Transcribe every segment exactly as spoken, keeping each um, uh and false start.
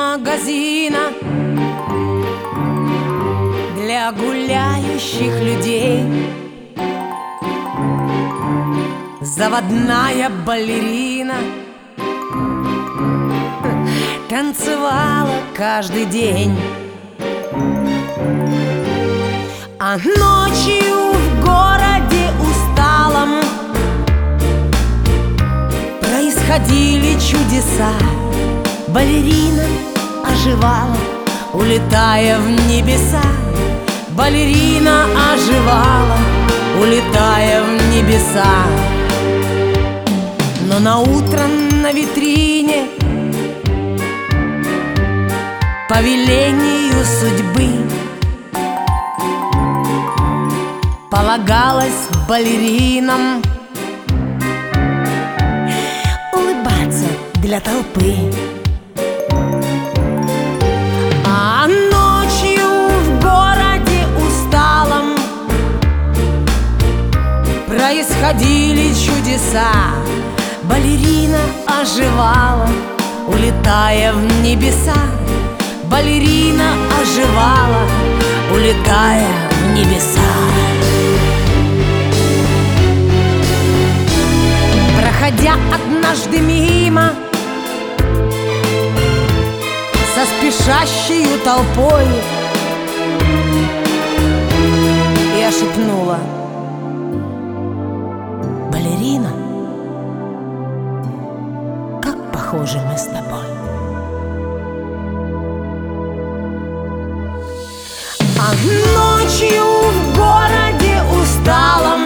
магазина для гуляющих людей. Заводная балерина танцевала каждый день. А ночью в городе усталом происходили чудеса. Балерина оживала, улетая в небеса. Балерина оживала, улетая в небеса. Но наутро на витрине по велению судьбы полагалось балеринам улыбаться для толпы. А ночью в городе усталом происходили чудеса. Балерина оживала, улетая в небеса. Балерина оживала, улетая в небеса. Проходя однажды мимо со спешащей толпой, я шепнула: балерина, как похожи мы с тобой. А ночью в городе усталом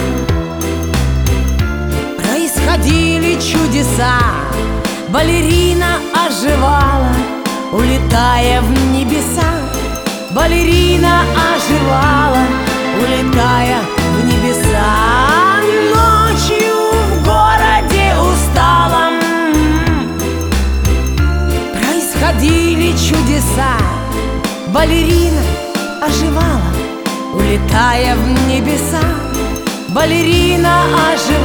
происходили чудеса. Балерина оживала, улетая в небеса. Балерина оживала, улетая в небеса. Ночью в городе усталом происходили чудеса. Балерина оживала, улетая в небеса. Балерина оживала,